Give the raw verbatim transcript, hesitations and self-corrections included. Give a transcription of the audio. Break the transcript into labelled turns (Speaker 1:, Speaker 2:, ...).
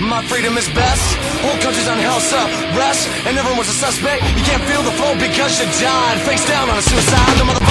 Speaker 1: My freedom is best. Whole country's on house arrest, and everyone's a suspect. You can't feel the flow because you died face down on a suicide. The mother